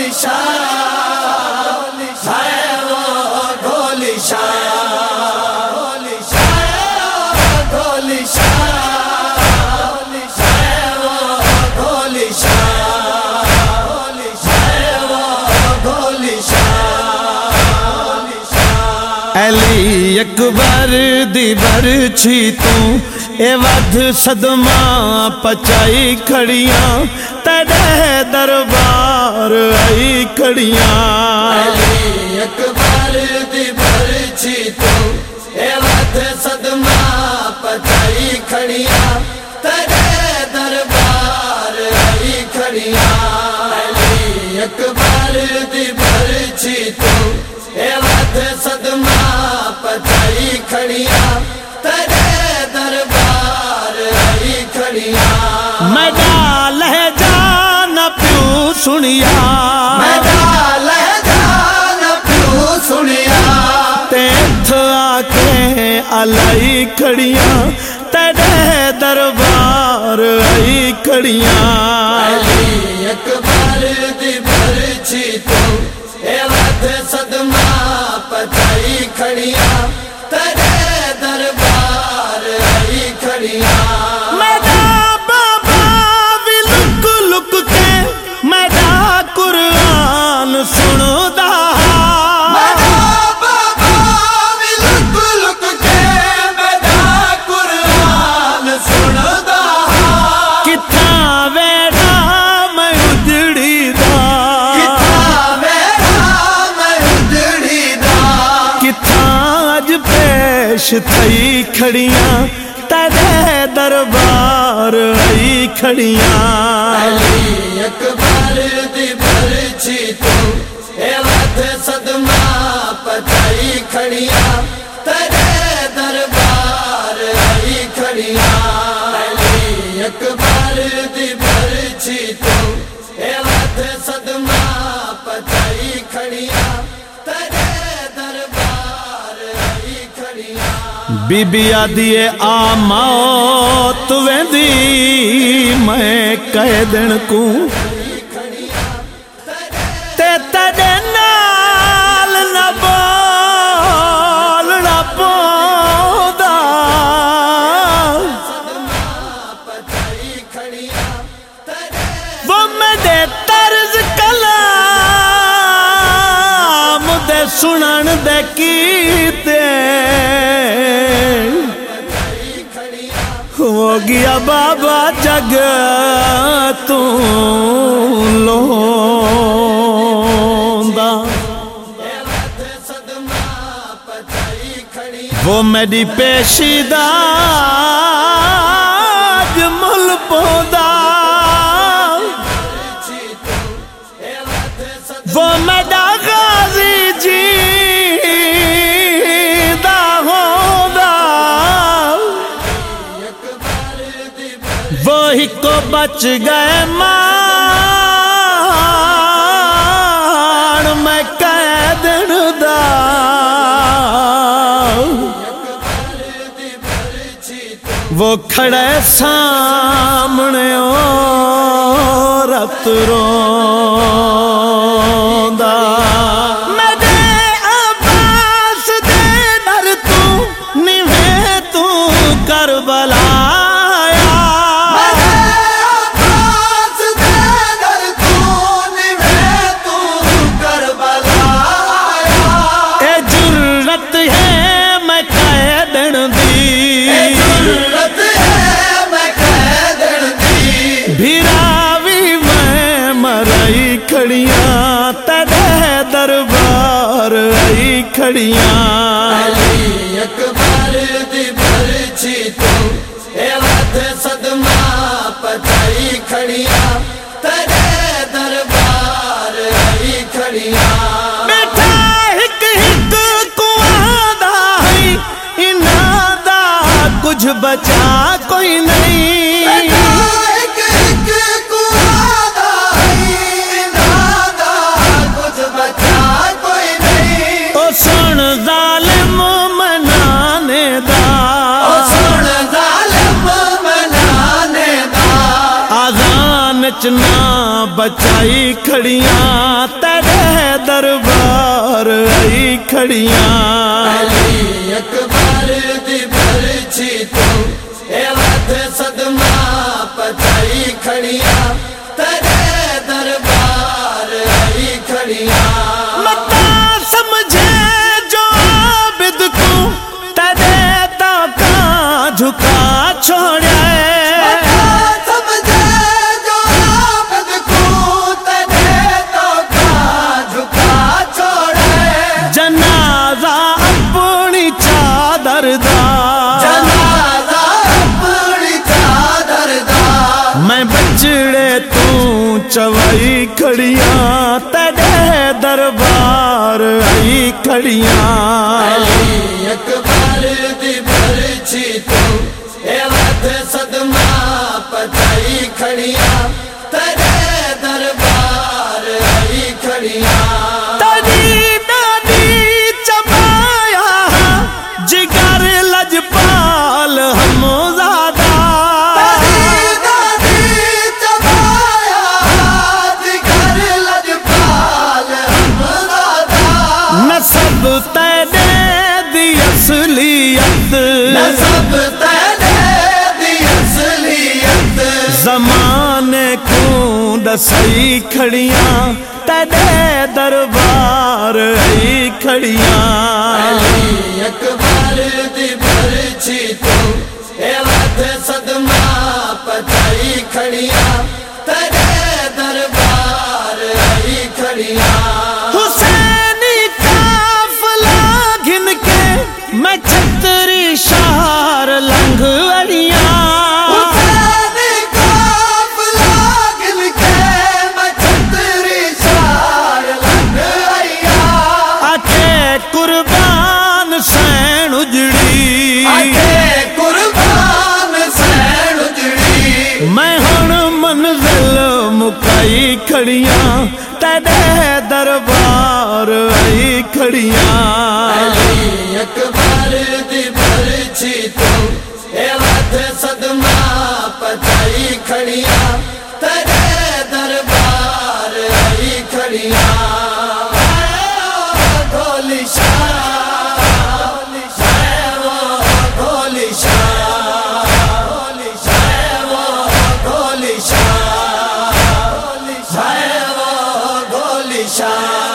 अली अकबर दी बरछी तू ए वध सदमा पचाई खड़ियां तेरे दरबार आई खड़ियां। अली अकबर दी बरछी तू ए वध सदमा पचाई खड़ियां तेरे दरबार आई खड़ियां। अली अकबर दी बरछी तू ए वध सदमा पचाई खड़ियां तेरे दरबार आई खड़ियां। मैडा लहजा न प्यू सुनिया, मैडा लहजा न प्यू सुनिया, तेथ आके अलाई खड़ियां तेरे दरबार आई खड़ियां। अली अकबर दी बरछी तू ए वध सदमा पचाई खड़ियां तेरे दरबार आई खड़ियां। मेरा बाबा भी लुक लुक के मेरा कुरान सुनदा, मेरा बाबा भी लुक लुक के मेरा कुरान सुनदा। किथा वेड़ा मैं उजड़ी दा, अज पेश थई खड़ियां तेरे दरबार आई खड़ियां। अली अकबर दी बरछी तू ए वध सदमा पचाई खड़ियां तेरे दरबार आई खड़ियां। अली अकबर दी बरछी तू ए वध सदमा पचाई खड़ियां तेरे बीबी आदिए आ मौत वेंदी मैं कह दिन को ते तेरे नाल न बोलना पौंदा। वो मेरे तर्ज कलाम दे सुनन दे कीते हो गया बाबा जग तू लोंदा। वो मेरी पेशीदाज मुल पौदा, वो मेरा गाजी जी वही को बच गए मान मैं कह दिन दा। वो खड़े सामने ओ रत रोंदा। मेरे अब्बास दे डर तू निवे तू करबला, खड़ियां तेरे दरबार आई खड़ियां। अली अकबर दी बरछी तू ए वध सदमा पचाई खड़ियां तेरे दरबार आई खड़ियां। बेटा हिक हिक कुआदा है इन्हां दा कुछ बचा कोई नहीं। सुन जालिम मनाने दा, सुन जालिम मनाने दा, आज़ान च ना पचाई खड़ियां तेरे दरबार आई खड़ियां अली अकबर दी बरछी तो ए वत सदमा पचाई खड़ियां तेरे दरबार आई खड़ियां मता समझे जो आबिद को तेरे ताका झुका छोड़ा मैं बचड़े तू चवाई खड़ियां तेरे दरबार आई खड़ियां अली अकबर दी बरछी तो ए वत सदमा पचाई खड़ियां तेरे दरबार आई खड़ियां तेरी दादी चबाया जिगर लजपाल हमजादा नसब तेरे दी असलियत नसब तेरे दी असलियत ज़माने को दसई खड़ियां तेरे दरबार आई खड़ियां अली अकबर दी बरछी तो ए वत सदमा पचाई खड़ियां तेरे दरबार आई खड़ियां मैं छतरी शार लंघ अड़ियां आके कुर्बान सैन उजड़ी मैं हुण मंजिल मुकाई खड़ियां तेरे दरबार आई खड़ियां अली अकबर दी बरछी तो ए वत सदमा पचाई खड़ियां तेरे दरबार आई खड़ियां ढोली शाह ढोली शाह ढोली शाह ढोली शाह